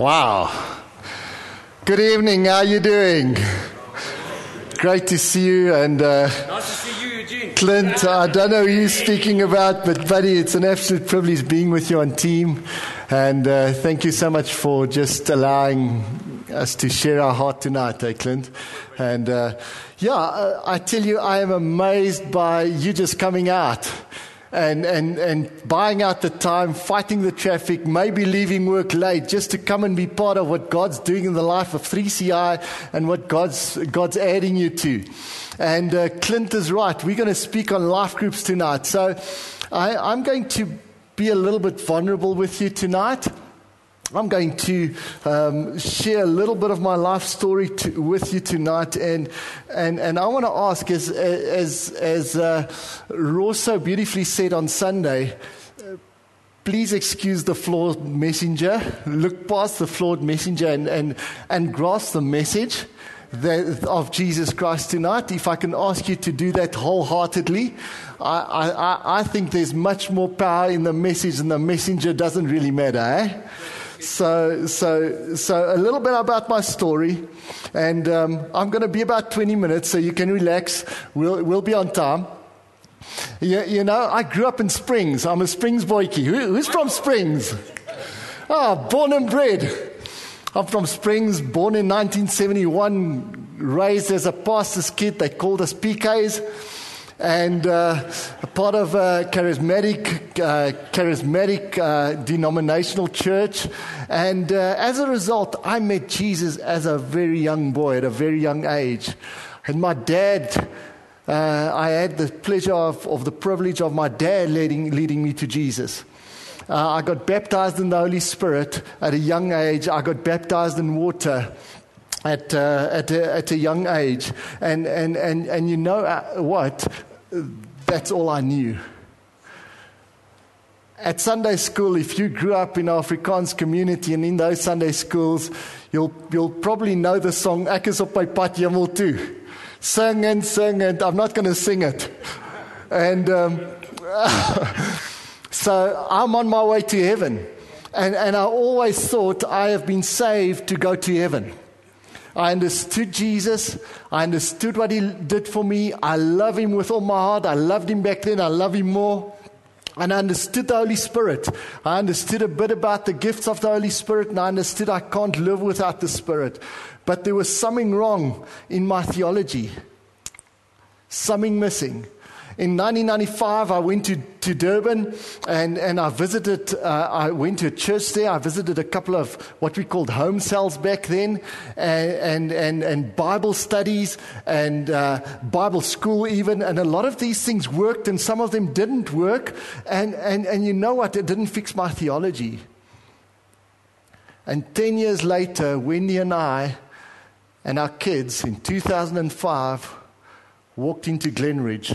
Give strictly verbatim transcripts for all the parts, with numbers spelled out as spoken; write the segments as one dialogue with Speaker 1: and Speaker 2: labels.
Speaker 1: Wow. Good evening. How are you doing? Great to see you. And uh,
Speaker 2: Nice to see you, Eugene.
Speaker 1: Clint, I don't know who you're speaking about, but buddy, it's an absolute privilege being with you on team. And uh, thank you so much for just allowing us to share our heart tonight, eh, Clint? And uh, yeah, I, I tell you, I am amazed by you just coming out. And, and, and buying out the time, fighting the traffic, maybe leaving work late just to come and be part of what God's doing in the life of three C I and what God's, God's adding you to. And uh, Clint is right. We're going to speak on life groups tonight. So I, I'm going to be a little bit vulnerable with you tonight. I'm going to um, share a little bit of my life story to, with you tonight, and and and I want to ask, as as as uh, Ross so beautifully said on Sunday, uh, please excuse the flawed messenger. Look past the flawed messenger and and and grasp the message that, of Jesus Christ tonight. If I can ask you to do that wholeheartedly, I I, I think there's much more power in the message, and the messenger doesn't really matter, eh? So, so, so a little bit about my story, and um, I'm going to be about twenty minutes, so you can relax. We'll we'll be on time. You, you know, I grew up in Springs. I'm a Springs boykie. Who, who's from Springs? Ah, oh, born and bred. I'm from Springs, born in nineteen seventy-one, raised as a pastor's kid. They called us P Ks. And uh, a part of a charismatic, uh, charismatic uh, denominational church. And uh, as a result, I met Jesus as a very young boy, at a very young age. And my dad, uh, I had the pleasure of, of the privilege of my dad leading, leading me to Jesus. Uh, I got baptized in the Holy Spirit at a young age. I got baptized in water at uh, at, a, at a young age. And, and, and, and you know uh, what? That's all I knew. At Sunday school, if you grew up in our Afrikaans community and in those Sunday schools, you'll you'll probably know the song Ek is op my pad hemel toe. Sing and sing, and I'm not going to sing it. And um, so I'm on my way to heaven. And, and I always thought I have been saved to go to heaven. I understood Jesus. I understood what he did for me. I love him with all my heart. I loved him back then. I love him more. And I understood the Holy Spirit. I understood a bit about the gifts of the Holy Spirit, and I understood I can't live without the Spirit. But there was something wrong in my theology. Something missing. In nineteen ninety-five, I went to, to Durban, and, and I visited, uh, I went to a church there. I visited a couple of what we called home cells back then, and, and, and, and Bible studies, and uh, Bible school even, and a lot of these things worked, and some of them didn't work, and, and, and you know what? It didn't fix my theology. And ten years later, Wendy and I and our kids in two thousand five walked into Glenridge,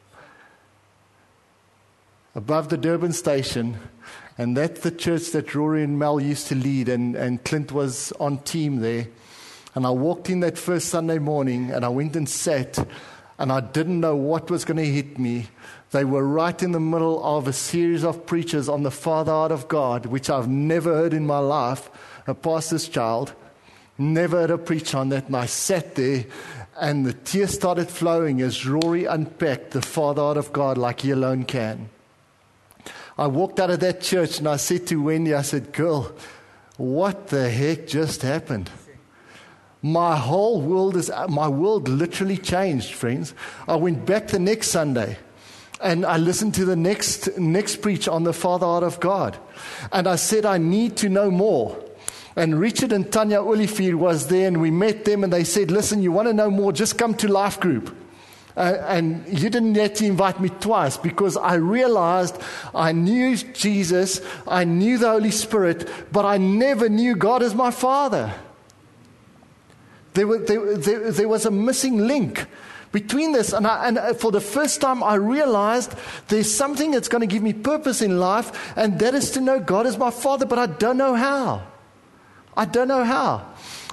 Speaker 1: above the Durban station, and that's the church that Rory and Mel used to lead, and, and Clint was on team there. And I walked in that first Sunday morning, and I went and sat, and I didn't know what was going to hit me. They were right in the middle of a series of preachers on the fatherhood of God, which I've never heard in my life, a pastor's child. Never heard a preach on that, and I sat there, and the tears started flowing as Rory unpacked the fatherhood of God like he alone can. I walked out of that church and I said to Wendy, I said, girl, what the heck just happened? My whole world is, my world literally changed, friends. I went back the next Sunday and I listened to the next, next preach on the fatherhood of God. And I said, I need to know more. And Richard and Tanya Olivier was there, and we met them, and they said, listen, you want to know more, just come to Life Group. Uh, and you didn't have to invite me twice, because I realized I knew Jesus, I knew the Holy Spirit, but I never knew God as my Father. There, were, there, there, there was a missing link between this, and, I, and for the first time I realized there's something that's going to give me purpose in life, and that is to know God as my Father, but I don't know how. I don't know how.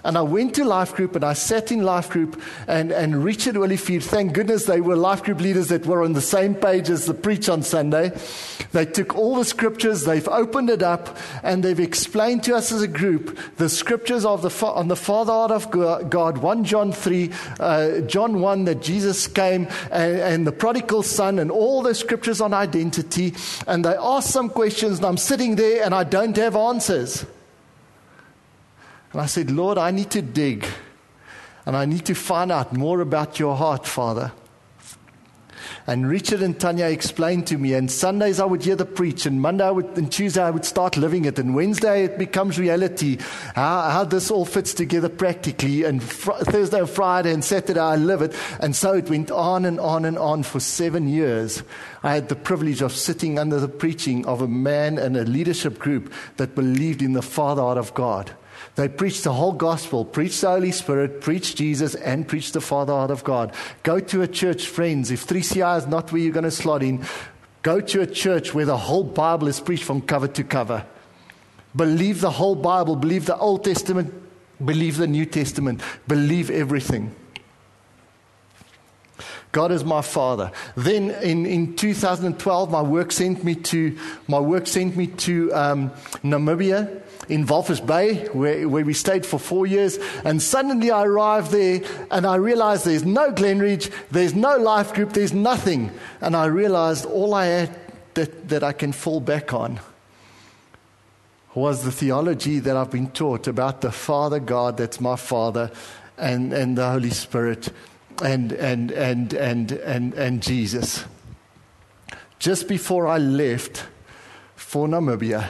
Speaker 1: And I went to life group and I sat in life group, and, and Richard Olivier, thank goodness they were life group leaders that were on the same page as the preach on Sunday. They took all the scriptures, they've opened it up, and they've explained to us as a group the scriptures of the on the Father heart of God, First John three, uh, John one, that Jesus came, and, and the prodigal son, and all the scriptures on identity. And they asked some questions, and I'm sitting there and I don't have answers. And I said, Lord, I need to dig, and I need to find out more about your heart, Father. And Richard and Tanya explained to me, and Sundays I would hear the preach, and Monday I would, and Tuesday I would start living it, and Wednesday it becomes reality, how, how this all fits together practically, and fr- Thursday and Friday and Saturday I live it. And so it went on and on and on for seven years. I had the privilege of sitting under the preaching of a man and a leadership group that believed in the Father heart of God. They preached the whole gospel, preached the Holy Spirit, preached Jesus, and preached the Father heart of God. Go to a church, friends. If three C I is not where you're going to slot in, go to a church where the whole Bible is preached from cover to cover. Believe the whole Bible. Believe the Old Testament. Believe the New Testament. Believe everything. God is my Father. Then in, in two thousand twelve, my work sent me to my work sent me to um, Namibia, in Walvis Bay, where, where we stayed for four years. And suddenly I arrived there, and I realized there's no Glenridge, there's no life group, there's nothing. And I realized all I had that, that I can fall back on was the theology that I've been taught about the Father God, that's my Father, and, and the Holy Spirit, and and and and and and Jesus. Just before I left for Namibia,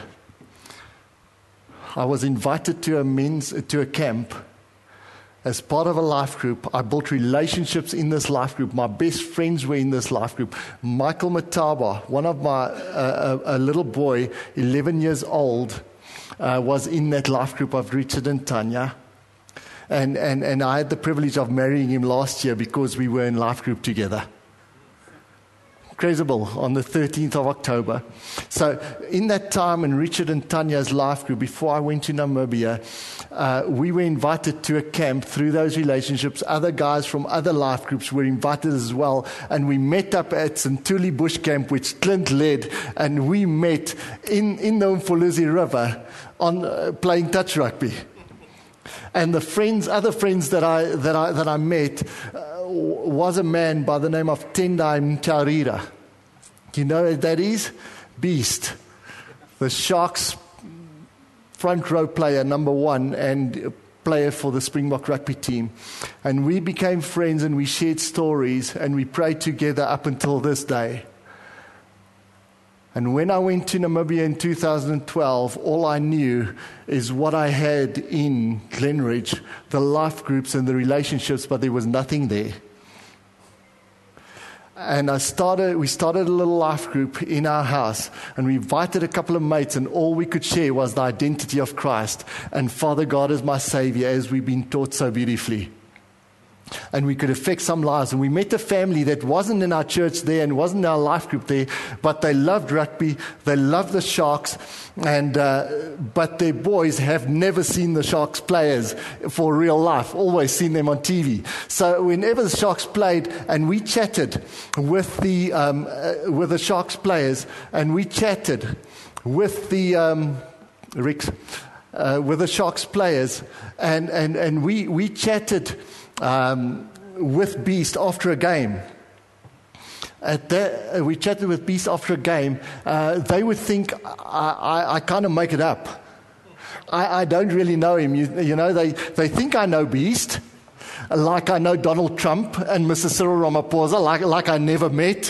Speaker 1: I was invited to a men's to a camp as part of a life group. I built relationships in this life group. My best friends were in this life group. Michael Mataba, one of my uh, a, a little boy, eleven years old, uh, was in that life group of Richard and Tanya. And, and, and I had the privilege of marrying him last year because we were in life group together. Incredible, on the thirteenth of October. So in that time in Richard and Tanya's life group, before I went to Namibia, uh, we were invited to a camp through those relationships. Other guys from other life groups were invited as well. And we met up at Santuli Bush Camp, which Clint led. And we met in, in the Umfolozi River on uh, playing touch rugby. And the friends, other friends that I that I that I met, uh, was a man by the name of Tendai Mtarira. You know who that is? Beast, the Sharks front row player, number one, and player for the Springbok rugby team. And we became friends, and we shared stories, and we prayed together up until this day. And when I went to Namibia in two thousand twelve, all I knew is what I had in Glenridge, the life groups and the relationships, but there was nothing there. And I started, we started a little life group in our house, and we invited a couple of mates, and all we could share was the identity of Christ and Father God is my Savior, as we've been taught so beautifully. And we could affect some lives. And we met a family that wasn't in our church there and wasn't in our life group there, but they loved rugby, they loved the Sharks, and uh, but their boys have never seen the Sharks players for real life, always seen them on T V. So whenever the Sharks played, and we chatted with the um, uh, with the Sharks players, and we chatted with the um, Ricks, uh, with the Sharks players, and and and we we chatted. Um, with Beast after a game. At that, we chatted with Beast after a game. Uh, they would think I, I, I kind of make it up. I, I don't really know him. You, you know, they, they think I know Beast, like I know Donald Trump and Mister Cyril Ramaphosa, like, like I never met.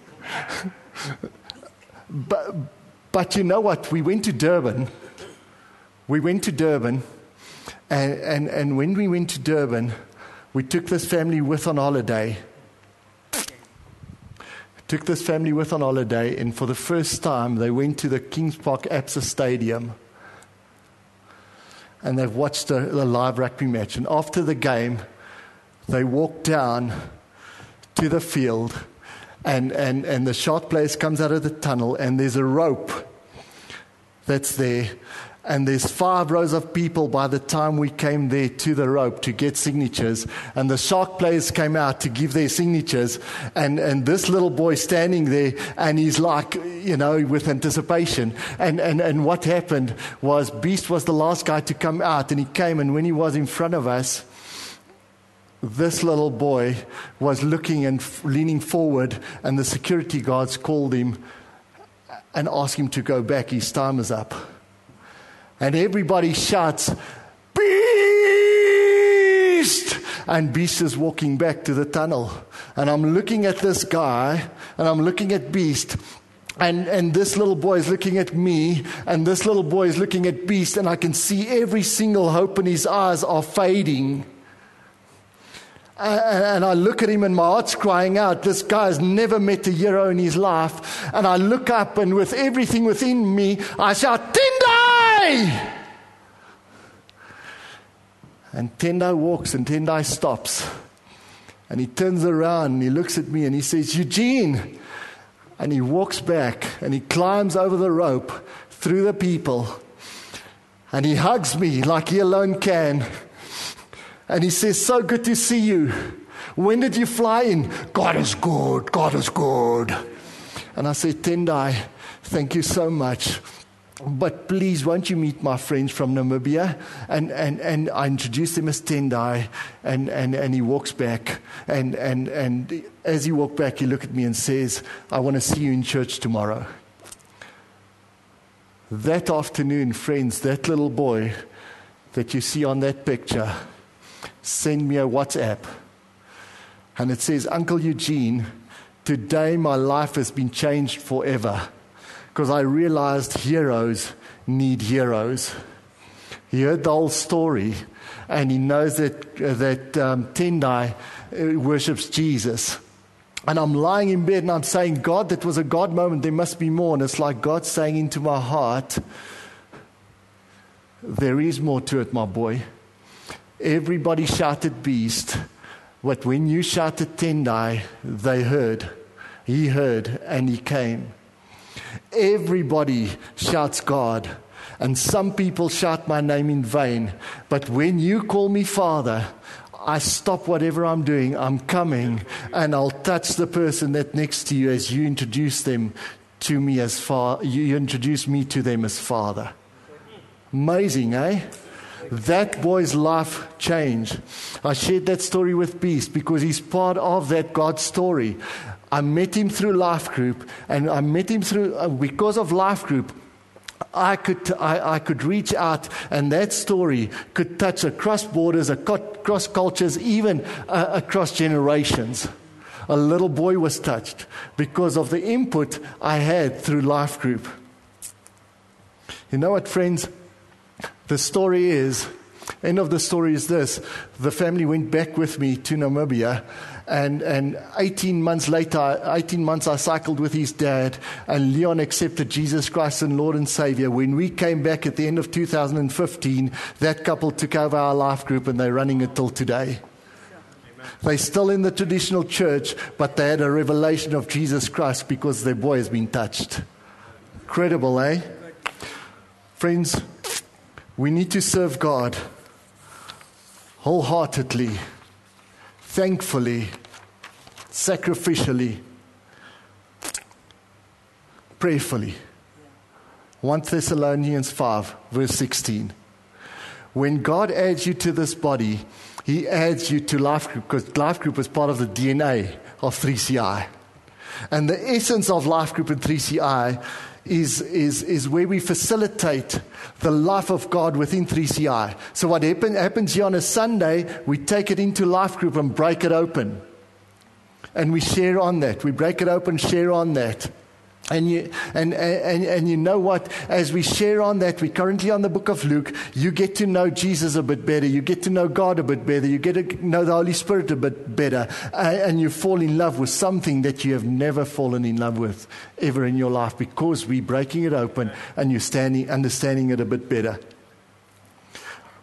Speaker 1: but, but you know what? We went to Durban. We went to Durban, and, and, and when we went to Durban, we took this family with on holiday. Took this family with on holiday, and for the first time, they went to the Kings Park Absa Stadium, and they've watched a, a live rugby match. And after the game, they walked down to the field, and, and, and the Shark players comes out of the tunnel, and there's a rope that's there. And there's five rows of people by the time we came there to the rope to get signatures. And the Shark players came out to give their signatures. And, and this little boy standing there, and he's like, you know, with anticipation. And, and, and what happened was Beast was the last guy to come out. And he came, and when he was in front of us, this little boy was looking and f- leaning forward. And the security guards called him and asked him to go back. His time is up. And everybody shouts, Beast! And Beast is walking back to the tunnel. And I'm looking at this guy, and I'm looking at Beast. And, and this little boy is looking at me, and this little boy is looking at Beast, and I can see every single hope in his eyes are fading. And I look at him and my heart's crying out. This guy has never met a hero in his life. And I look up, and with everything within me, I shout, Tendai! And Tendai walks, and Tendai stops. And he turns around and he looks at me and he says, Eugene! And he walks back and he climbs over the rope through the people. And he hugs me like he alone can. And he says, so good to see you. When did you fly in? God is good. God is good. And I said, Tendai, thank you so much. But please, won't you meet my friends from Namibia? And and, and I introduced him as Tendai. And, and, and he walks back. And, and, and as he walked back, he looked at me and says, I want to see you in church tomorrow. That afternoon, friends, that little boy that you see on that picture send me a WhatsApp. And it says, Uncle Eugene, today my life has been changed forever. Because I realized heroes need heroes. He heard the whole story. And he knows that, uh, that um, Tendai uh, worships Jesus. And I'm lying in bed and I'm saying, God, that was a God moment. There must be more. And it's like God saying into my heart, there is more to it, my boy. Everybody shouted Beast, but when you shouted Tendai, they heard. He heard and he came. Everybody shouts God, and some people shout my name in vain. But when you call me Father, I stop whatever I'm doing. I'm coming, and I'll touch the person that's next to you as you introduce them to me as Father. You introduce me to them as Father. Amazing, eh? That boy's life changed. I shared that story with Beast because he's part of that God story. I met him through Life Group, and I met him through, uh, because of Life Group, I could I, I could reach out, and that story could touch across borders, across cultures, even uh, across generations. A little boy was touched because of the input I had through Life Group. You know what, friends? The story is, end of the story is this. The family went back with me to Namibia, and, and eighteen months later, eighteen months I cycled with his dad, and Leon accepted Jesus Christ and Lord and Savior. When we came back at the end of two thousand fifteen, that couple took over our Life Group, and they're running it till today. They're still in the traditional church, but they had a revelation of Jesus Christ because their boy has been touched. Incredible, eh? Friends, we need to serve God wholeheartedly, thankfully, sacrificially, prayerfully. First Thessalonians five, verse sixteen. When God adds you to this body, He adds you to Life Group, because Life Group is part of the D N A of three C I. And the essence of Life Group and three C I is, is, is where we facilitate the life of God within three C I. So what happen, happens here on a Sunday, we take it into Life Group and break it open. And we share on that. We break it open, share on that. And you, and, and, and you know what? As we share on that, we're currently on the book of Luke. You get to know Jesus a bit better. You get to know God a bit better. You get to know the Holy Spirit a bit better. And you fall in love with something that you have never fallen in love with ever in your life, because we're breaking it open and you're standing, understanding it a bit better.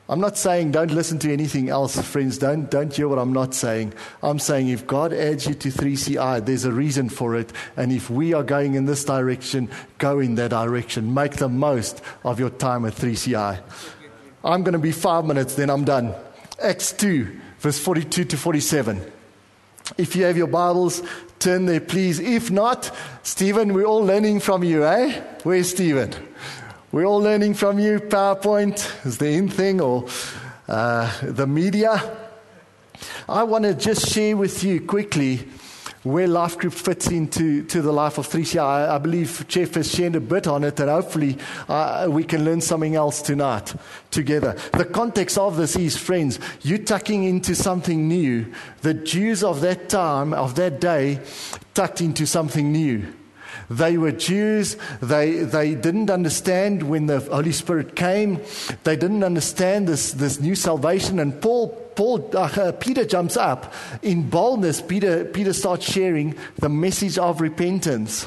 Speaker 1: I'm not saying don't listen to anything else, friends. Don't don't hear what I'm not saying. I'm saying if God adds you to three C I, there's a reason for it. And if we are going in this direction, go in that direction. Make the most of your time at three C I. I'm going to be five minutes, then I'm done. Acts two, verse forty-two to forty-seven. If you have your Bibles, turn there, please. If not, Stephen, we're all learning from you, eh? Where's Stephen? We're all learning from you. PowerPoint is the in thing, or uh, the media. I want to just share with you quickly where Life Group fits into to the life of three C I. I, I believe Jeff has shared a bit on it, and hopefully uh, we can learn something else tonight together. The context of this is, friends, you tucking into something new. The Jews of that time, of that day, tucked into something new. They were Jews. They they didn't understand when the Holy Spirit came. They didn't understand this this new salvation. And Paul Paul uh, Peter jumps up in boldness. Peter Peter starts sharing the message of repentance.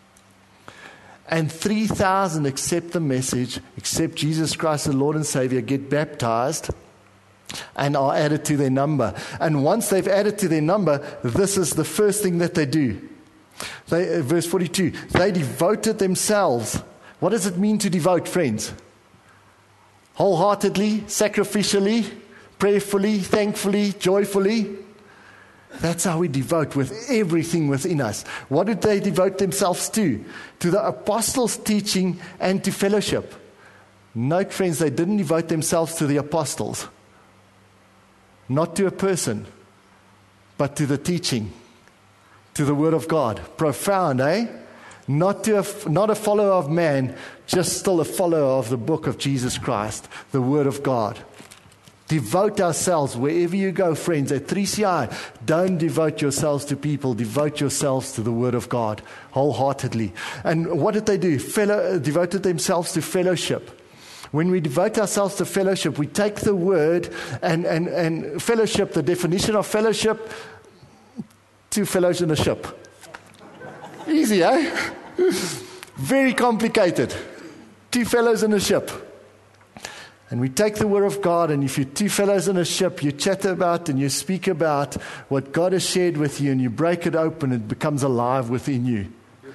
Speaker 1: And three thousand accept the message, accept Jesus Christ the Lord and Savior, get baptized, and are added to their number. And once they've added to their number, this is the first thing that they do. They, uh, verse forty-two, they devoted themselves. What does it mean to devote, friends? Wholeheartedly, sacrificially, prayerfully, thankfully, joyfully. That's how we devote, with everything within us. What did they devote themselves to? To the apostles' teaching and to fellowship. Note, friends, they didn't devote themselves to the apostles. Not to a person, but to the teaching. To the Word of God. Profound, eh? Not to a, not a follower of man, just still a follower of the book of Jesus Christ, the Word of God. Devote ourselves wherever you go, friends. At three C I, don't devote yourselves to people. Devote yourselves to the Word of God wholeheartedly. And what did they do? Fellow, devoted themselves to fellowship. When we devote ourselves to fellowship, we take the Word and, and, and fellowship, the definition of fellowship, two fellows in a ship. Easy, eh? Very complicated. Two fellows in a ship. And we take the Word of God, and if you're two fellows in a ship, you chat about and you speak about what God has shared with you, and you break it open, it becomes alive within you.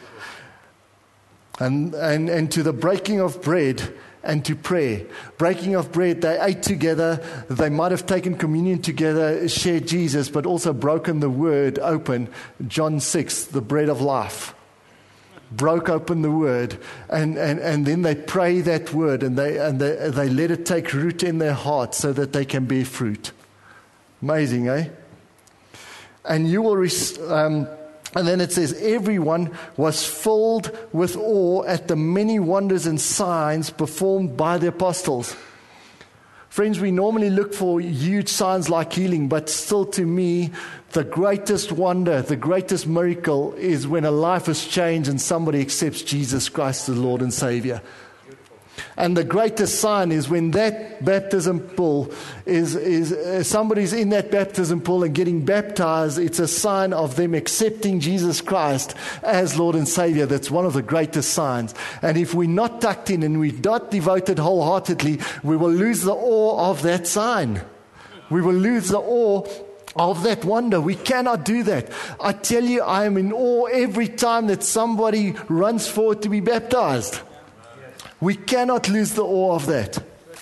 Speaker 1: And, and, and to the breaking of bread and to prayer. Breaking of bread, they ate together. They might have taken communion together, shared Jesus, but also broken the Word open. John six, the bread of life. Broke open the Word, and, and, and then they pray that Word, and they and they, they let it take root in their hearts so that they can bear fruit. Amazing, eh? And you will... Res- um, And then it says, everyone was filled with awe at the many wonders and signs performed by the apostles. Friends, we normally look for huge signs like healing, but still to me, the greatest wonder, the greatest miracle is when a life is changed and somebody accepts Jesus Christ as Lord and Savior. And the greatest sign is when that baptism pool is, is uh, somebody's in that baptism pool and getting baptized. It's a sign of them accepting Jesus Christ as Lord and Savior. That's one of the greatest signs. And if we're not tucked in and we're not devoted wholeheartedly, we will lose the awe of that sign. We will lose the awe of that wonder. We cannot do that. I tell you, I am in awe every time that somebody runs forward to be baptized. We cannot lose the awe of that.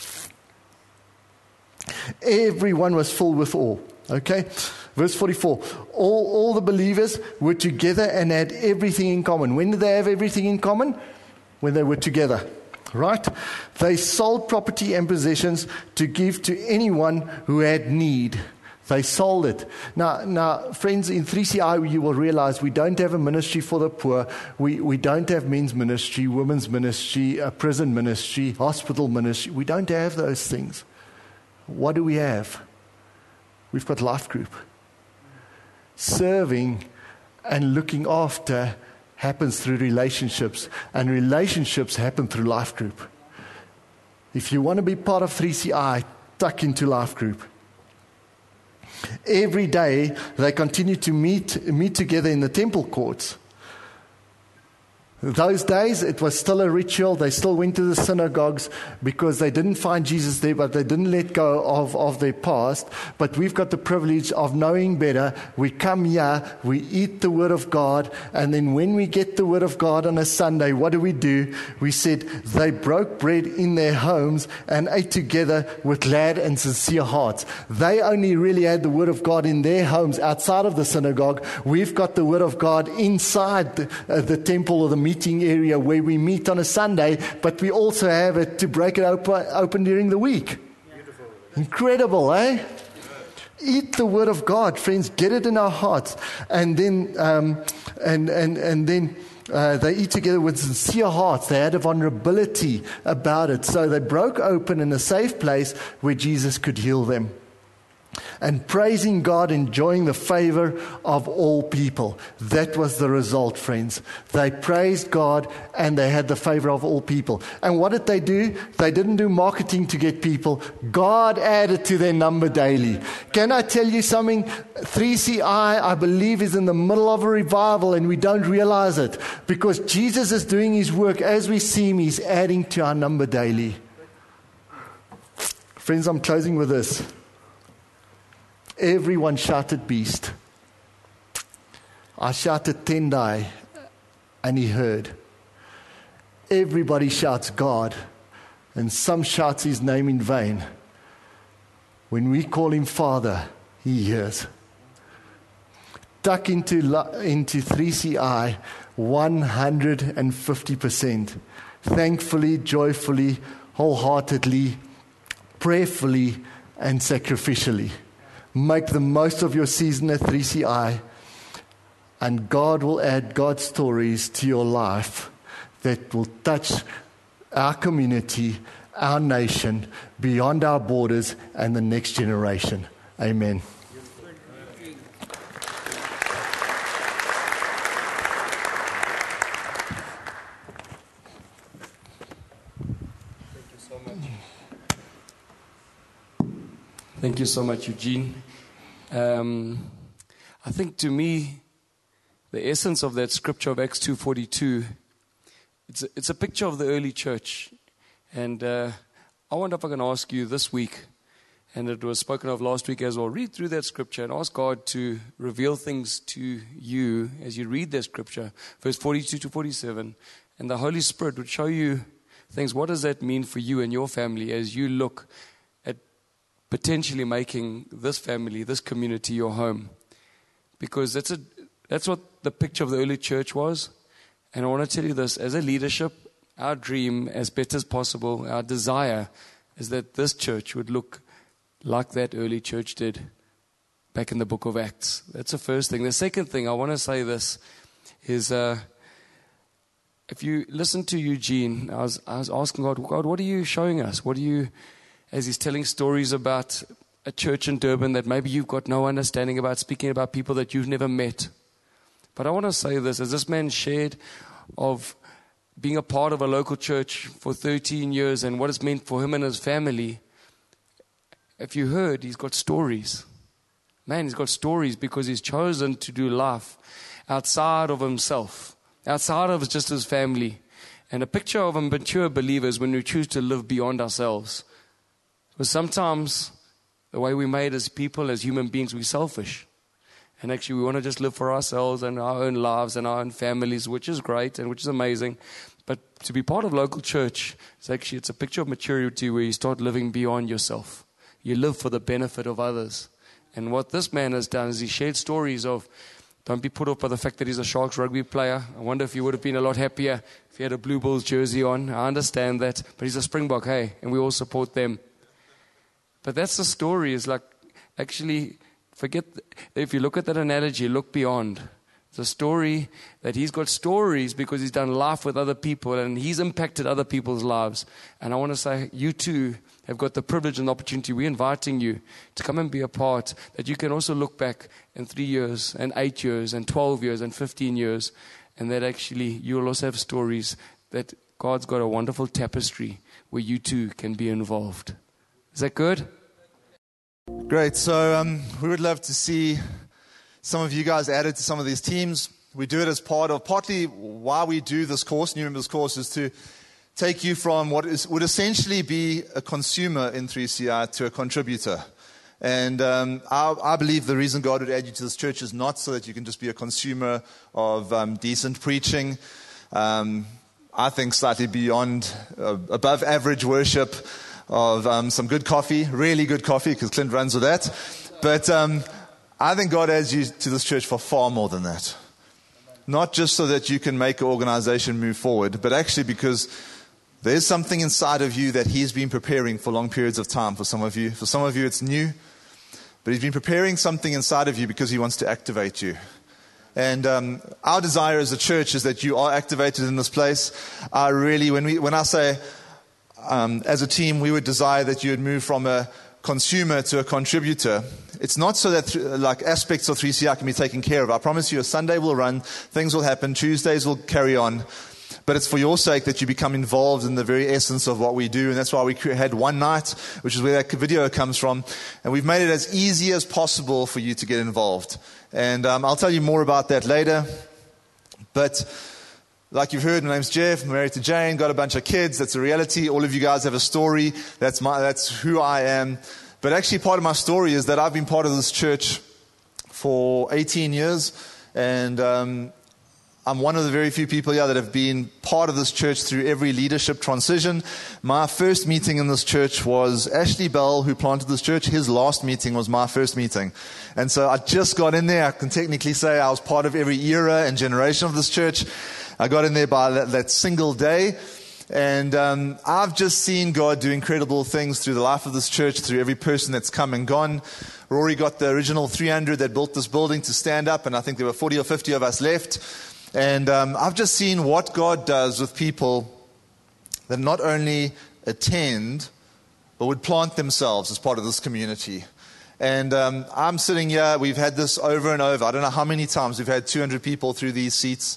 Speaker 1: Everyone was filled with awe. Okay? Verse forty-four. All, all the believers were together and had everything in common. When did they have everything in common? When they were together. Right? They sold property and possessions to give to anyone who had need. They sold it. Now, now, friends, in three C I, you will realize we don't have a ministry for the poor. We, we don't have men's ministry, women's ministry, a prison ministry, hospital ministry. We don't have those things. What do we have? We've got Life Group. Serving and looking after happens through relationships, and relationships happen through Life Group. If you want to be part of three C I, tuck into Life Group. Every day they continue to meet meet together in the temple courts. Those days, it was still a ritual. They still went to the synagogues because they didn't find Jesus there, but they didn't let go of, of their past. But we've got the privilege of knowing better. We come here, we eat the Word of God, and then when we get the Word of God on a Sunday, what do we do? We said they broke bread in their homes and ate together with glad and sincere hearts. They only really had the Word of God in their homes outside of the synagogue. We've got the Word of God inside the, uh, the temple or the meeting area where we meet on a Sunday, but we also have it to break it open, open during the week. Beautiful. Incredible, eh? Eat the Word of God, friends. Get it in our hearts, and then um, and and and then. Uh, they eat together with sincere hearts. They had a vulnerability about it. So they broke open in a safe place where Jesus could heal them. And praising God, enjoying the favor of all people. That was the result, friends. They praised God and they had the favor of all people. And what did they do? They didn't do marketing to get people. God added to their number daily. Can I tell you something? three C I, I believe, is in the middle of a revival and we don't realize it. Because Jesus is doing His work. As we see Him, He's adding to our number daily. Friends, I'm closing with this. Everyone shouted beast. I shouted Tendai, and he heard. Everybody shouts God, and some shouts His name in vain. When we call Him Father, He hears. Tuck into, into three C I one hundred fifty percent. Thankfully, joyfully, wholeheartedly, prayerfully, and sacrificially. Make the most of your season at three C I, and God will add God's stories to your life that will touch our community, our nation, beyond our borders, and the next generation. Amen.
Speaker 2: Thank you so much, Eugene. Um, I think to me, the essence of that scripture of Acts two forty-two, it's a, it's a picture of the early church. And uh, I wonder if I can ask you this week, and it was spoken of last week as well, read through that scripture and ask God to reveal things to you as you read that scripture, verse forty-two to forty-seven. And the Holy Spirit would show you things. What does that mean for you and your family as you look potentially making this family, this community your home? Because that's a that's what the picture of the early church was. And I want to tell you this, as a leadership, our dream, as best as possible, our desire is that this church would look like that early church did back in the book of Acts. That's the first thing. The second thing, I want to say this, is uh, if you listen to Eugene, I was, I was asking God, God, what are you showing us? What are you... As he's telling stories about a church in Durban that maybe you've got no understanding about, speaking about people that you've never met. But I want to say this, as this man shared of being a part of a local church for thirteen years and what it's meant for him and his family, if you heard, he's got stories. Man, he's got stories because he's chosen to do life outside of himself, outside of just his family. And a picture of a mature believers when we choose to live beyond ourselves. But sometimes the way we're made as people, as human beings, we're selfish. And actually we want to just live for ourselves and our own lives and our own families, which is great and which is amazing. But to be part of local church, it's actually it's a picture of maturity where you start living beyond yourself. You live for the benefit of others. And what this man has done is he shared stories of, don't be put off by the fact that he's a Sharks rugby player. I wonder if he would have been a lot happier if he had a Blue Bulls jersey on. I understand that. But he's a Springbok, hey, and we all support them. But that's the story, is like, actually, forget, if you look at that analogy, look beyond. It's a story that he's got stories because he's done life with other people and he's impacted other people's lives. And I want to say, you too have got the privilege and opportunity. We're inviting you to come and be a part, that you can also look back in three years and eight years and twelve years and fifteen years. And that actually you'll also have stories that God's got a wonderful tapestry where you too can be involved. Is that good?
Speaker 3: Great. So um, we would love to see some of you guys added to some of these teams. we do it as part of, partly why we do this course, New Members course, is to take you from what is, would essentially be a consumer in three C I to a contributor. And um, I, I believe the reason God would add you to this church is not so that you can just be a consumer of um, decent preaching. Um, I think slightly beyond, uh, above average worship of um, some good coffee, really good coffee, because Clint runs with that. But um, I think God adds you to this church for far more than that. Not just so that you can make an organization move forward, but actually because there's something inside of you that He's been preparing for long periods of time for some of you. For some of you, it's new. But He's been preparing something inside of you because He wants to activate you. And um, our desire as a church is that you are activated in this place. I really, when we, when I say um, as a team, we would desire that you would move from a consumer to a contributor. It's not so that th- like aspects of three C I can be taken care of. I promise you, a Sunday will run, things will happen, Tuesdays will carry on. But it's for your sake that you become involved in the very essence of what we do. And that's why we had one night, which is where that video comes from. And we've made it as easy as possible for you to get involved. And um, I'll tell you more about that later. But like you've heard, my name's Jeff, I'm married to Jane, got a bunch of kids. That's a reality. All of you guys have a story. That's my, that's who I am. But actually part of my story is that I've been part of this church for eighteen years. And um, I'm one of the very few people here that have been part of this church through every leadership transition. My first meeting in this church was Ashley Bell, who planted this church. His last meeting was my first meeting. And so I just got in there. I can technically say I was part of every era and generation of this church. I got in there by that, that single day. And um, I've just seen God do incredible things through the life of this church, through every person that's come and gone. Rory got the original three hundred that built this building to stand up, and I think there were forty or fifty of us left. And um, I've just seen what God does with people that not only attend, but would plant themselves as part of this community. And um, I'm sitting here, we've had this over and over. I don't know how many times we've had two hundred people through these seats.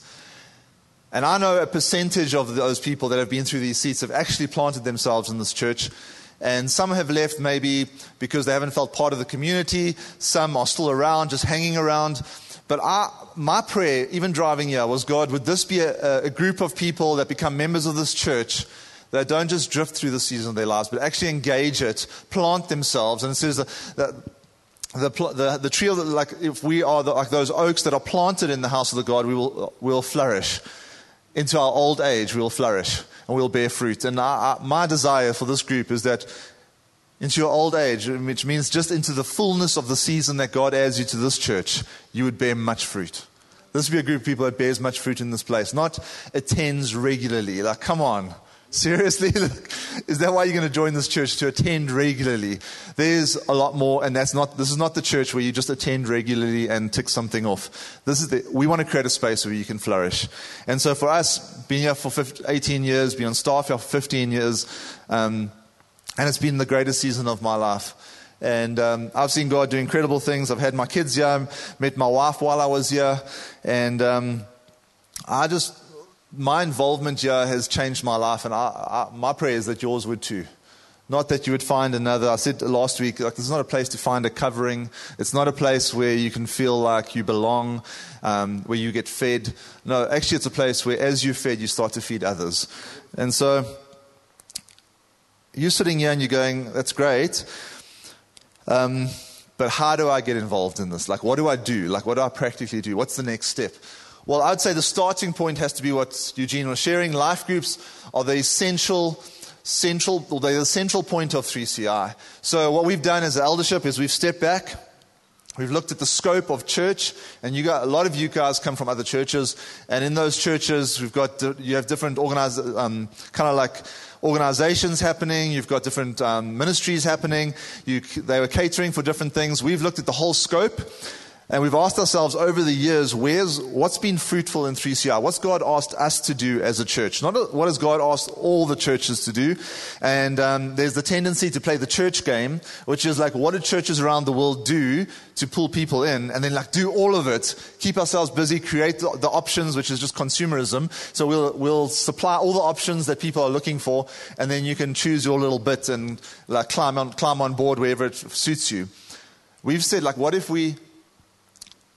Speaker 3: And I know a percentage of those people that have been through these seats have actually planted themselves in this church. And some have left maybe because they haven't felt part of the community. Some are still around, just hanging around. But I, my prayer, even driving here, was, God, would this be a, a group of people that become members of this church that don't just drift through the season of their lives, but actually engage it, plant themselves. And it says that, that the, the, the tree of the, like if we are the, like those oaks that are planted in the house of the God, we will, will flourish. Into our old age, we will flourish and we'll bear fruit. And I, I, my desire for this group is that into your old age, which means just into the fullness of the season that God adds you to this church, you would bear much fruit. This would be a group of people that bears much fruit in this place, not attends regularly. Like, come on. Seriously? Is that why you're going to join this church, to attend regularly? There's a lot more, and that's not. This is not the church where you just attend regularly and tick something off. This is the, we want to create a space where you can flourish. And so for us, being here for eighteen years, being on staff here for fifteen years, um, and it's been the greatest season of my life. And um, I've seen God do incredible things. I've had my kids here, met my wife while I was here, and um, I just... my involvement here has changed my life, and I, I, my prayer is that yours would too. Not that you would find another, I said last week, like, this is not a place to find a covering. It's not a place where you can feel like you belong, um, where you get fed. No, actually it's a place where as you're fed, you start to feed others. And so you're sitting here and you're going, that's great, um, but how do I get involved in this? Like, what do I do? Like, what do I practically do? What's the next step? Well, I'd say the starting point has to be what Eugene was sharing. Life groups are the essential, central, or they're the central point of three C I. So what we've done as eldership is we've stepped back. We've looked at the scope of church, and you got a lot of you guys come from other churches, and in those churches we've got you have different organized, um, kind of like organizations happening. You've got different um, ministries happening. You, they were catering for different things. We've looked at the whole scope. And we've asked ourselves over the years, where's what's been fruitful in three C I? What's God asked us to do as a church? Not a, what has God asked all the churches to do? And um, there's the tendency to play the church game, which is like, what do churches around the world do to pull people in? And then like do all of it, keep ourselves busy, create the, the options, which is just consumerism. So we'll we'll supply all the options that people are looking for, and then you can choose your little bit and like climb on climb on board wherever it suits you. We've said, like, what if we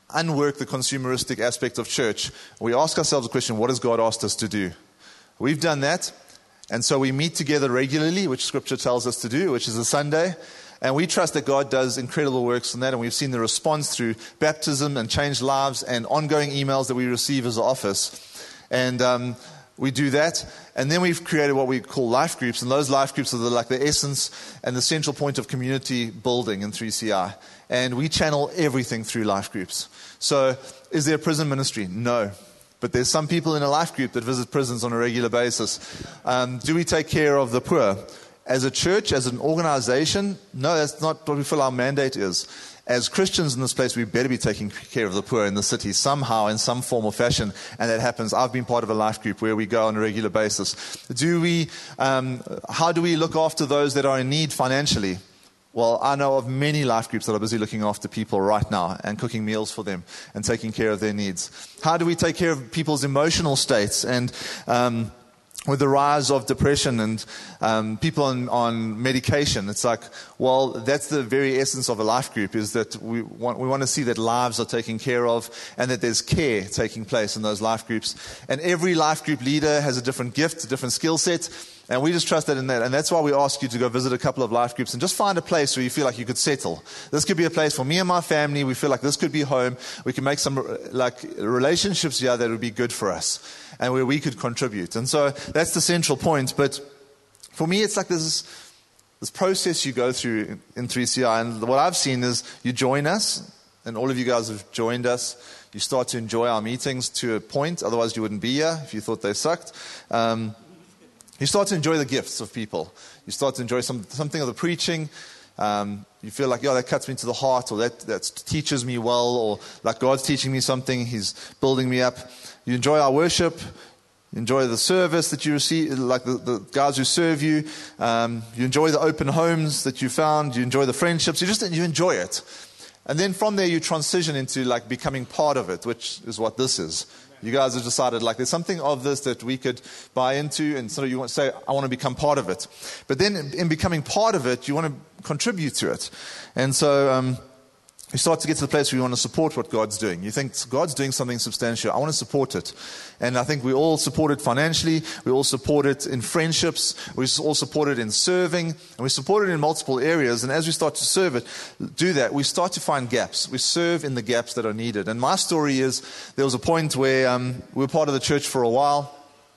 Speaker 3: unwork the consumeristic aspect of church. We ask ourselves the question, what has God asked us to do? We've done that. And so we meet together regularly, which Scripture tells us to do, which is a Sunday. And we trust that God does incredible works in that. And we've seen the response through baptism and changed lives and ongoing emails that we receive as an office. And um, we do that. And then we've created what we call life groups. And those life groups are the, like the essence and the central point of community building in three C I. And we channel everything through life groups. So is there a prison ministry? No. But there's some people in a life group that visit prisons on a regular basis. Um, do we take care of the poor? As a church, as an organization, no, that's not what we feel our mandate is. As Christians in this place, we better be taking care of the poor in the city somehow, in some form or fashion, and that happens. I've been part of a life group where we go on a regular basis. Do we? Um, how do we look after those that are in need financially? Well, I know of many life groups that are busy looking after people right now and cooking meals for them and taking care of their needs. How do we take care of people's emotional states? And um, with the rise of depression and um, people on, on medication, it's like, well, that's the very essence of a life group, is that we want, we want to see that lives are taken care of and that there's care taking place in those life groups. And every life group leader has a different gift, a different skill set. And we just trust that in that. And that's why we ask you to go visit a couple of life groups and just find a place where you feel like you could settle. This could be a place for me and my family. We feel like this could be home. We can make some like relationships here that would be good for us and where we could contribute. And so that's the central point. But for me, it's like this, this process you go through in three C I. And what I've seen is you join us, and all of you guys have joined us. You start to enjoy our meetings to a point. Otherwise, you wouldn't be here if you thought they sucked. Um, You start to enjoy the gifts of people. You start to enjoy some, something of the preaching. Um, you feel like, yeah, that cuts me to the heart, or that, that teaches me well, or like God's teaching me something, He's building me up. You enjoy our worship. You enjoy the service that you receive, like the, the guys who serve you. Um, you enjoy the open homes that you found. You enjoy the friendships. You just you enjoy it. And then from there you transition into like becoming part of it, which is what this is. You guys have decided, like, there's something of this that we could buy into, and so you want to say, I want to become part of it. But then in, in becoming part of it, you want to contribute to it. And so um, you start to get to the place where you want to support what God's doing. You think, God's doing something substantial. I want to support it. And I think we all support it financially. We all support it in friendships. We all support it in serving. And we support it in multiple areas. And as we start to serve it, do that, we start to find gaps. We serve in the gaps that are needed. And my story is, there was a point where um, we were part of the church for a while.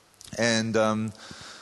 Speaker 3: And um,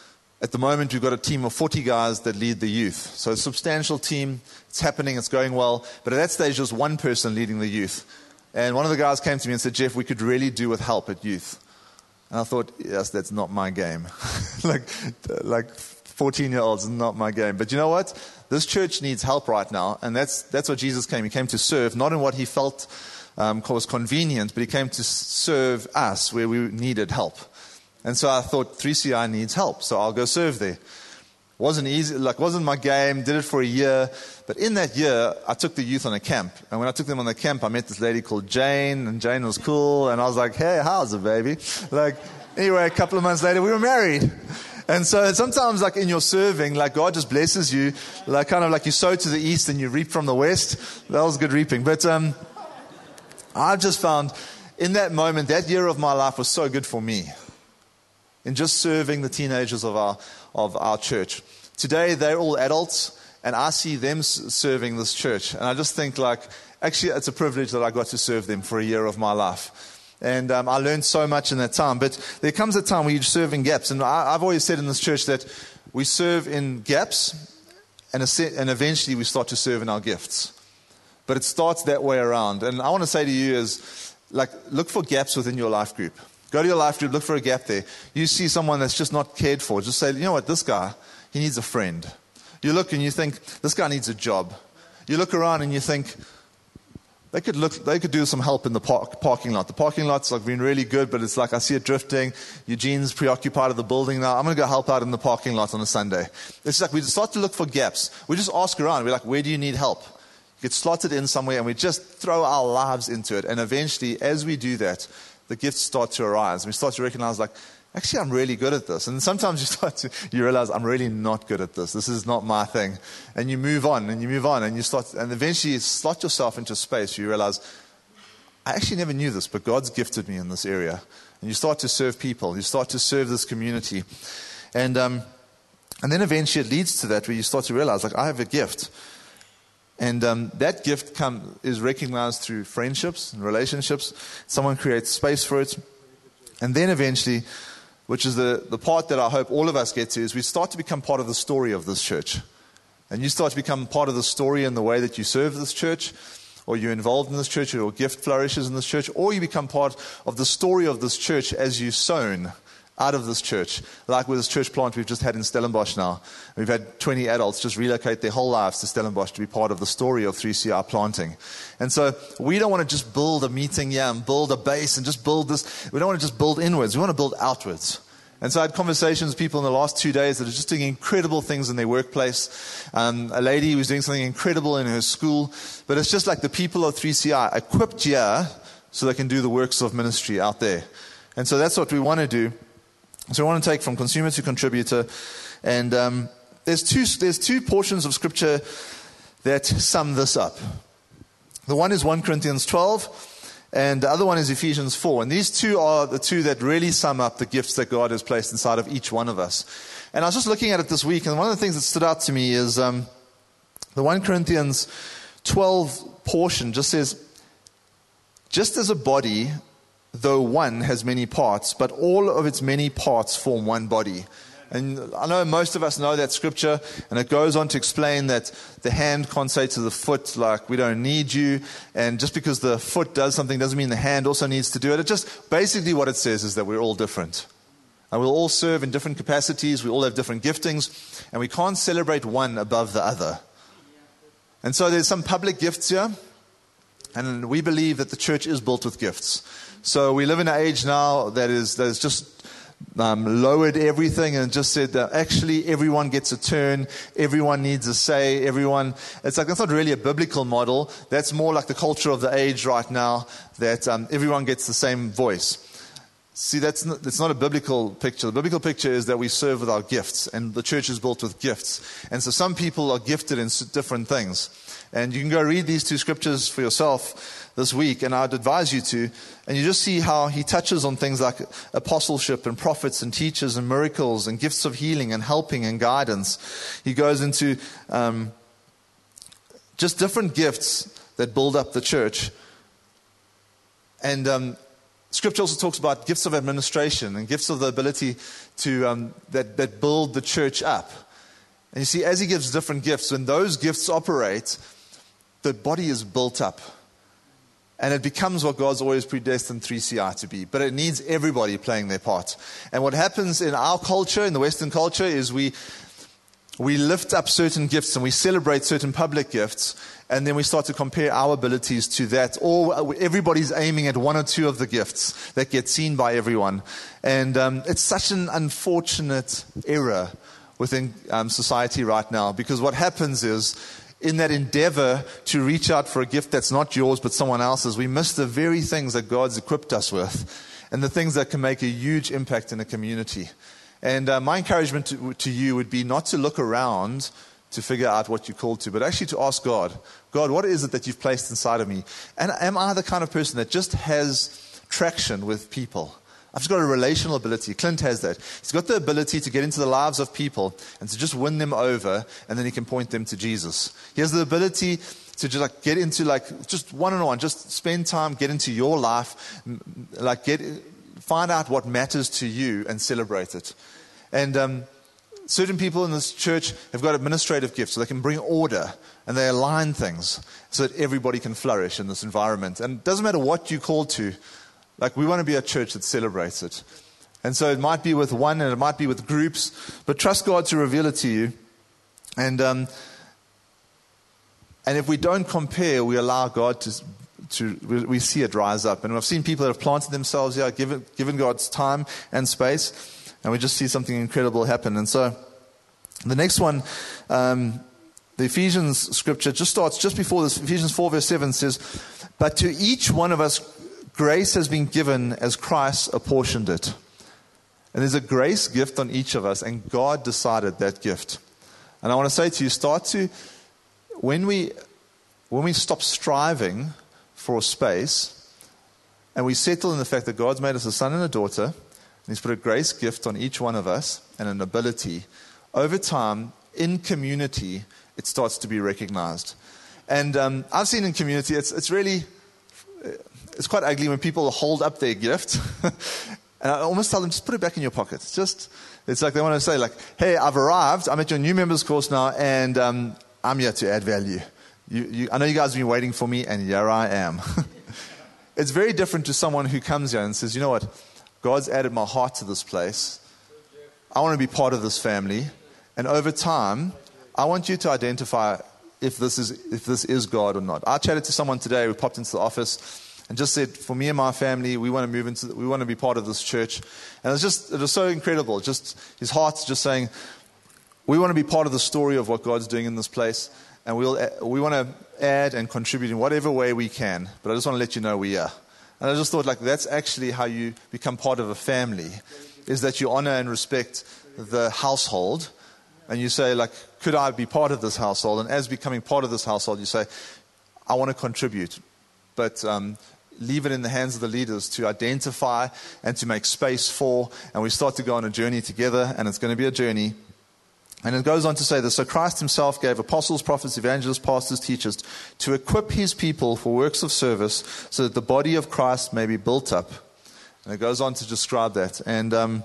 Speaker 3: at the moment, we've got a team of forty guys that lead the youth. So a substantial team. It's happening. It's going well. But at that stage, there was one person leading the youth. And one of the guys came to me and said, Jeff, we could really do with help at youth. And I thought, yes, that's not my game. like, like fourteen-year-olds is not my game. But you know what? This church needs help right now. And that's that's what Jesus came. He came to serve, not in what he felt um, was convenient, but he came to serve us where we needed help. And so I thought, three C I needs help, so I'll go serve there. Wasn't easy, like wasn't my game, did it for a year. But in that year, I took the youth on a camp. And when I took them on the camp, I met this lady called Jane, and Jane was cool. And I was like, hey, how's it, baby? Like, anyway, a couple of months later, we were married. And so sometimes, like in your serving, like God just blesses you, like kind of like you sow to the east and you reap from the west. That was good reaping. But um, I just found in that moment, that year of my life was so good for me. In just serving the teenagers of our of our church. Today, they're all adults, and I see them serving this church. And I just think, like, actually, it's a privilege that I got to serve them for a year of my life. And um, I learned so much in that time. But there comes a time where you serve in gaps. And I, I've always said in this church that we serve in gaps, and, and eventually we start to serve in our gifts. But it starts that way around. And I want to say to you is, like, look for gaps within your life group. Go to your life group, look for a gap there. You see someone that's just not cared for. Just say, you know what, this guy, he needs a friend. You look and you think, this guy needs a job. You look around and you think, they could look, they could do some help in the park, parking lot. The parking lot's like been really good, but it's like I see it drifting. Eugene's preoccupied with the building now. I'm going to go help out in the parking lot on a Sunday. It's like we start to look for gaps. We just ask around. We're like, where do you need help? You get slotted in somewhere and we just throw our lives into it. And eventually, as we do that, the gifts start to arise. We start to recognize, like, actually, I'm really good at this. And sometimes you start to, you realize, I'm really not good at this. This is not my thing. And you move on, and you move on, and you start, and eventually you slot yourself into a space where you realize, I actually never knew this, but God's gifted me in this area. And you start to serve people. You start to serve this community. And um, and then eventually it leads to that where you start to realize, like, I have a gift. And um, that gift come, is recognized through friendships and relationships. Someone creates space for it. And then eventually, which is the, the part that I hope all of us get to, is we start to become part of the story of this church. And you start to become part of the story in the way that you serve this church, or you're involved in this church, or your gift flourishes in this church, or you become part of the story of this church as you're sown out of this church. Like with this church plant we've just had in Stellenbosch now. We've had twenty adults just relocate their whole lives to Stellenbosch to be part of the story of three C R planting. And so we don't want to just build a meeting here and build a base and just build this. We don't want to just build inwards. We want to build outwards. And so I had conversations with people in the last two days that are just doing incredible things in their workplace. Um, a lady who was doing something incredible in her school. But it's just like the people of three C R equipped here so they can do the works of ministry out there. And so that's what we want to do. So we want to take from consumer to contributor. And um, there's two there's two portions of Scripture that sum this up. The one is First Corinthians twelve, and the other one is Ephesians four. And these two are the two that really sum up the gifts that God has placed inside of each one of us. And I was just looking at it this week, and one of the things that stood out to me is um, the First Corinthians twelve portion just says, just as a body, though one has many parts, but all of its many parts form one body. And I know most of us know that scripture, and it goes on to explain that the hand can't say to the foot, like, we don't need you. And just because the foot does something doesn't mean the hand also needs to do it. It just, basically what it says is that we're all different. And we'll all serve in different capacities, we all have different giftings, and we can't celebrate one above the other. And so there's some public gifts here, and we believe that the church is built with gifts. So we live in an age now that is that is just um, lowered everything and just said that actually everyone gets a turn, everyone needs a say, everyone. It's like that's not really a biblical model. That's more like the culture of the age right now, that um, everyone gets the same voice. See, that's not, that's not a biblical picture. The biblical picture is that we serve with our gifts, and the church is built with gifts. And so some people are gifted in different things. And you can go read these two scriptures for yourself this week, and I'd advise you to. And you just see how he touches on things like apostleship and prophets and teachers and miracles and gifts of healing and helping and guidance. He goes into um, just different gifts that build up the church. And um, Scripture also talks about gifts of administration and gifts of the ability to um, that, that build the church up. And you see, as he gives different gifts, when those gifts operate, the body is built up. And it becomes what God's always predestined three C R to be. But it needs everybody playing their part. And what happens in our culture, in the Western culture, is we we lift up certain gifts and we celebrate certain public gifts. And then we start to compare our abilities to that. Or everybody's aiming at one or two of the gifts that get seen by everyone. And um, it's such an unfortunate error within um, society right now. Because what happens is, in that endeavor to reach out for a gift that's not yours but someone else's, we miss the very things that God's equipped us with and the things that can make a huge impact in a community. And uh, my encouragement to, to you would be not to look around to figure out what you're called to, but actually to ask God, God, what is it that you've placed inside of me? And am I the kind of person that just has traction with people? I've just got a relational ability. Clint has that. He's got the ability to get into the lives of people and to just win them over, and then he can point them to Jesus. He has the ability to just like get into like just one-on-one, just spend time, get into your life, like get find out what matters to you and celebrate it. And um, certain people in this church have got administrative gifts, so they can bring order and they align things so that everybody can flourish in this environment. And it doesn't matter what you're called to. Like, we want to be a church that celebrates it. And so it might be with one and it might be with groups, but trust God to reveal it to you. And um, and if we don't compare, we allow God to, to we, we see it rise up. And I've seen people that have planted themselves here, given, given God's time and space, and we just see something incredible happen. And so the next one, um, the Ephesians scripture just starts just before this. Ephesians four verse seven says, but to each one of us grace has been given as Christ apportioned it. And there's a grace gift on each of us, and God decided that gift. And I want to say to you, start to, when we when we stop striving for a space, and we settle in the fact that God's made us a son and a daughter, and He's put a grace gift on each one of us and an ability, over time, in community, it starts to be recognized. And um, I've seen in community, it's, it's really, it's quite ugly when people hold up their gift. And I almost tell them, just put it back in your pocket. It's just, it's like they want to say, like, hey, I've arrived. I'm at your new members course now, and um, I'm here to add value. You, you, I know you guys have been waiting for me, and here I am. It's very different to someone who comes here and says, you know what, God's added my heart to this place. I want to be part of this family. And over time, I want you to identify if this is if this is God or not. I chatted to someone today who popped into the office and just said, for me and my family, we want to move into, we want to be part of this church. And it was just, it was so incredible. Just, his heart's just saying, we want to be part of the story of what God's doing in this place. And we'll, we want to add and contribute in whatever way we can. But I just want to let you know we are. And I just thought, like, that's actually how you become part of a family, is that you honor and respect the household. And you say, like, could I be part of this household? And as becoming part of this household, you say, I want to contribute. But, um, leave it in the hands of the leaders to identify and to make space for, and we start to go on a journey together, and it's going to be a journey. And it goes on to say this, so Christ himself gave apostles, prophets, evangelists, pastors, teachers, to equip his people for works of service, so that the body of Christ may be built up. And it goes on to describe that. And um,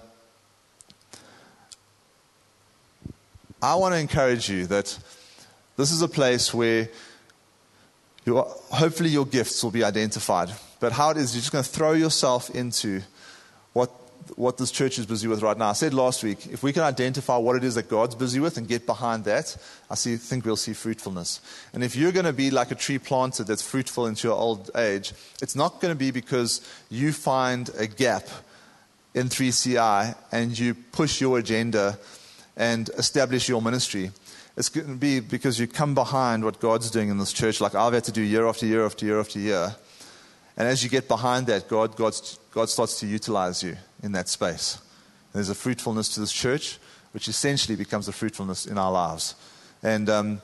Speaker 3: I want to encourage you that this is a place where Your, hopefully your gifts will be identified. But how it is, you're just going to throw yourself into what what this church is busy with right now. I said last week, if we can identify what it is that God's busy with and get behind that, I see, think we'll see fruitfulness. And if you're going to be like a tree planted that's fruitful into your old age, it's not going to be because you find a gap in three C I and you push your agenda and establish your ministry. It's going to be because you come behind what God's doing in this church, like I've had to do year after year after year after year. And as you get behind that, God, God's, God starts to utilize you in that space. And there's a fruitfulness to this church, which essentially becomes a fruitfulness in our lives. And um,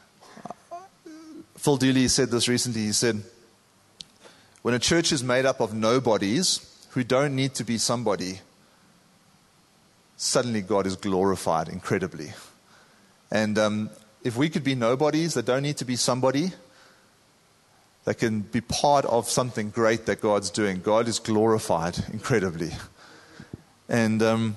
Speaker 3: Phil Dooley said this recently. He said, when a church is made up of nobodies who don't need to be somebody, suddenly God is glorified incredibly. And um, if we could be nobodies that don't need to be somebody, that can be part of something great that God's doing, God is glorified incredibly. And um,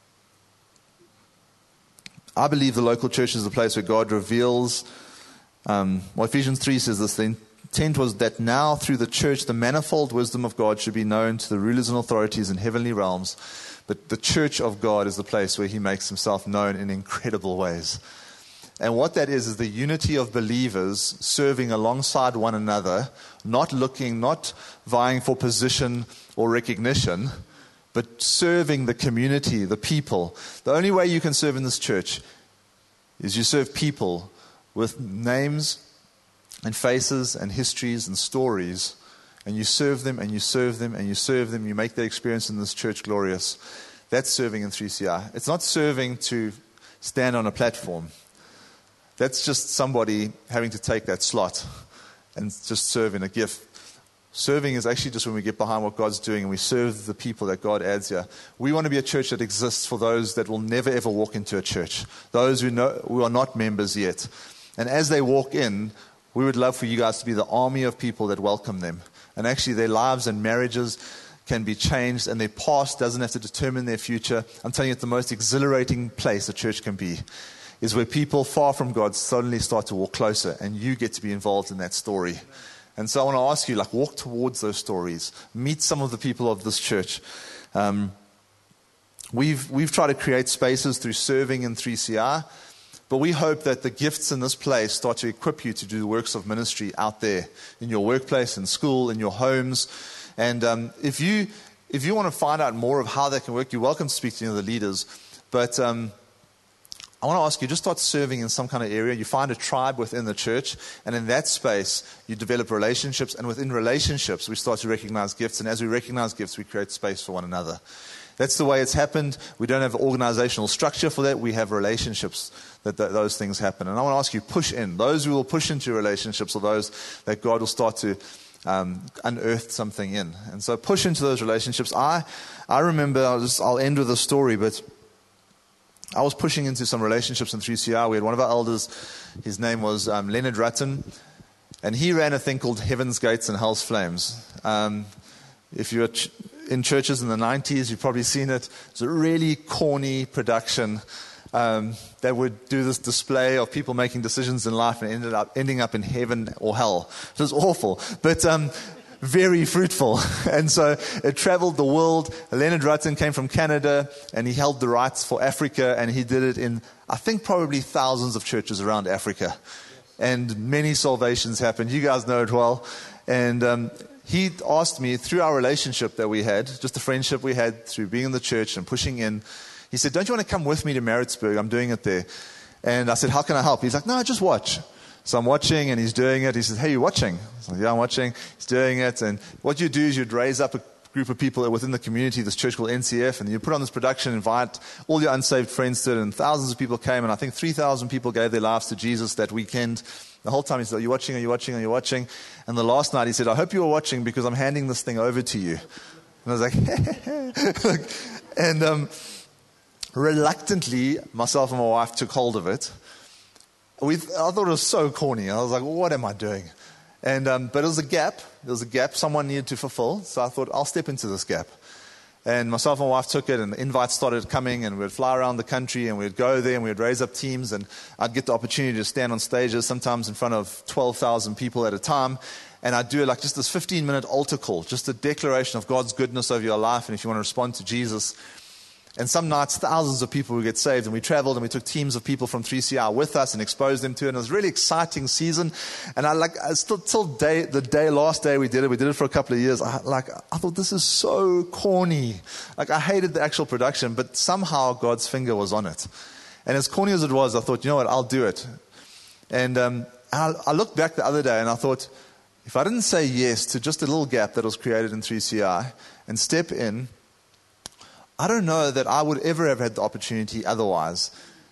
Speaker 3: I believe the local church is the place where God reveals, um, well, Ephesians three says this, the intent was that now through the church, the manifold wisdom of God should be known to the rulers and authorities in heavenly realms. But the church of God is the place where he makes himself known in incredible ways. And what that is, is the unity of believers serving alongside one another, not looking, not vying for position or recognition, but serving the community, the people. The only way you can serve in this church is you serve people with names and faces and histories and stories, and you serve them and you serve them and you serve them. You make their experience in this church glorious. That's serving in three C I. It's not serving to stand on a platform. That's just somebody having to take that slot and just serve in a gift. Serving is actually just when we get behind what God's doing and we serve the people that God adds here. We want to be a church that exists for those that will never ever walk into a church, those who know who are not members yet. And as they walk in, we would love for you guys to be the army of people that welcome them. And actually their lives and marriages can be changed and their past doesn't have to determine their future. I'm telling you, it's the most exhilarating place a church can be, is where people far from God suddenly start to walk closer and you get to be involved in that story. And so I want to ask you, like, walk towards those stories. Meet some of the people of this church. Um, we've we've tried to create spaces through serving in three C I, but we hope that the gifts in this place start to equip you to do the works of ministry out there, in your workplace, in school, in your homes. And um, if you if you want to find out more of how that can work, you're welcome to speak to any of the leaders. But um, I want to ask you, just start serving in some kind of area. You find a tribe within the church, and in that space, you develop relationships, and within relationships, we start to recognize gifts, and as we recognize gifts, we create space for one another. That's the way it's happened. We don't have organizational structure for that. We have relationships that th- those things happen. And I want to ask you, push in. Those who will push into relationships are those that God will start to um, unearthed something in. And so push into those relationships. I, I remember, I'll, just, I'll end with a story, but I was pushing into some relationships in three C R. We had one of our elders, his name was um, Leonard Rutten, and he ran a thing called Heaven's Gates and Hell's Flames. Um, if you're ch- in churches in the nineties, you've probably seen it. It's a really corny production um, that would do this display of people making decisions in life and ended up ending up in heaven or hell. It was awful, but um, very fruitful. And so it traveled the world. Leonard Rutten came from Canada, and he held the rights for Africa, and he did it in, I think, probably thousands of churches around Africa. And many salvations happened. You guys know it well. And um, he asked me, through our relationship that we had, just the friendship we had through being in the church and pushing in, he said, don't you want to come with me to Maritzburg? I'm doing it there. And I said, how can I help? He's like, no, just watch. So I'm watching, and he's doing it. He says, hey, you watching? I was like, yeah, I'm watching. He's doing it. And what you do is you'd raise up a group of people within the community, this church called N C F, and you put on this production, invite all your unsaved friends to it, and thousands of people came, and I think three thousand people gave their lives to Jesus that weekend. The whole time he said, are you watching, are you watching, are you watching? And the last night he said, I hope you are watching because I'm handing this thing over to you. And I was like, and um, reluctantly, myself and my wife took hold of it. We, I thought it was so corny. I was like, what am I doing? And um, but it was a gap. There was a gap someone needed to fulfill. So I thought, I'll step into this gap. And myself and my wife took it, and the invites started coming, and we'd fly around the country, and we'd go there, and we'd raise up teams, and I'd get the opportunity to stand on stages, sometimes in front of twelve thousand people at a time, and I'd do like just this fifteen-minute altar call, just a declaration of God's goodness over your life, and if you want to respond to Jesus. And some nights, thousands of people would get saved, and we traveled, and we took teams of people from three C R with us and exposed them to it. And it was a really exciting season. And I like, I still, till day, the day, last day we did it, we did it for a couple of years. I, like, I thought this is so corny. Like, I hated the actual production, but somehow God's finger was on it. And as corny as it was, I thought, you know what, I'll do it. And um, I, I looked back the other day, and I thought, if I didn't say yes to just a little gap that was created in three C R and step in, I don't know that I would ever have had the opportunity otherwise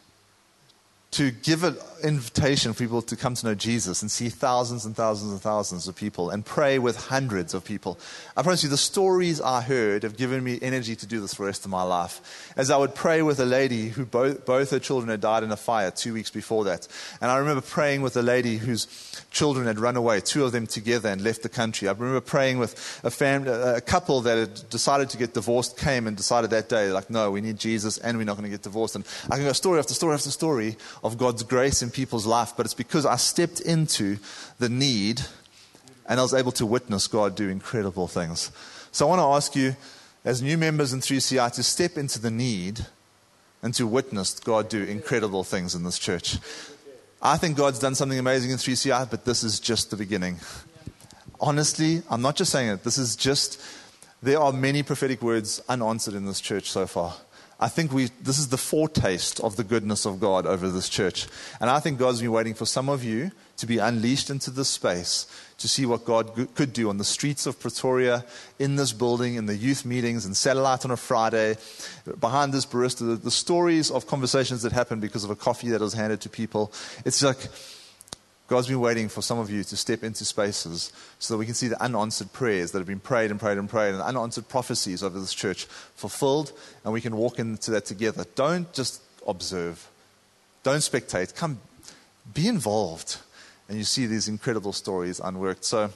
Speaker 3: to give an invitation for people to come to know Jesus and see thousands and thousands and thousands of people and pray with hundreds of people. I promise you, the stories I heard have given me energy to do this for the rest of my life. As I would pray with a lady who both, both her children had died in a fire two weeks before that. And I remember praying with a lady whose children had run away, two of them together, and left the country. I remember praying with a family, a couple that had decided to get divorced, came and decided that day, like, no, we need Jesus and we're not going to get divorced. And I can go story after story after story of God's grace in people's life, but it's because I stepped into the need and I was able to witness God do incredible things. So I want to ask you, as new members in three C R, to step into the need and to witness God do incredible things in this church. I think God's done something amazing in three C R, but this is just the beginning. Honestly, I'm not just saying it. This is just, there are many prophetic words unanswered in this church so far. I think we. This is the foretaste of the goodness of God over this church. And I think God's been waiting for some of you to be unleashed into this space to see what God could do on the streets of Pretoria, in this building, in the youth meetings, in Satellite on a Friday, behind this barista, the, the stories of conversations that happened because of a coffee that was handed to people. It's like God's been waiting for some of you to step into spaces so that we can see the unanswered prayers that have been prayed and prayed and prayed, and unanswered prophecies over this church fulfilled, and we can walk into that together. Don't just observe. Don't spectate. Come, be involved. And you see these incredible stories unworked. So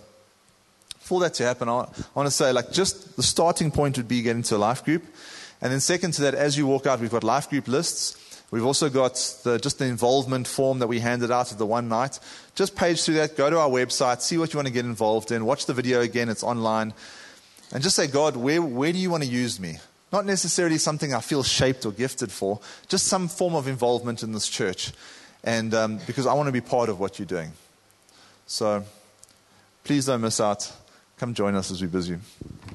Speaker 3: for that to happen, I want to say, like, just the starting point would be getting to a life group. And then second to that, as you walk out, we've got life group lists. We've also got the, just the involvement form that we handed out at the one night. Just page through that, go to our website, see what you want to get involved in, watch the video again, it's online. And just say, God, where, where do you want to use me? Not necessarily something I feel shaped or gifted for, just some form of involvement in this church. And um, because I want to be part of what you're doing. So please don't miss out. Come join us as we busy.